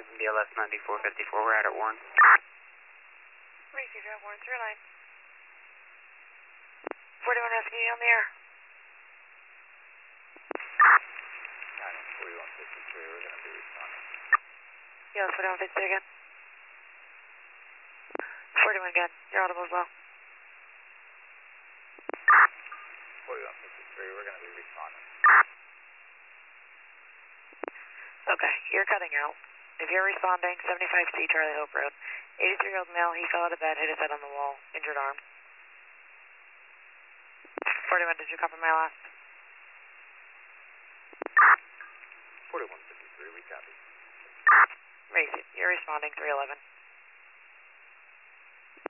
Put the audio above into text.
responding from DLS 9454. We're out at Warren. Receive at Warren 09. 41 asking you on the air. 4153, we're going to be responding. Yes, 4153 again. 41 again. You're audible as well. 4153, we're going to be responding. Okay, you're cutting out. If you're responding, 75C Charlie Hope Road. 83-year-old male, he fell out of bed, hit his head on the wall, injured arm. 41, did you copy my last? 4153, we copy. You're responding, 311.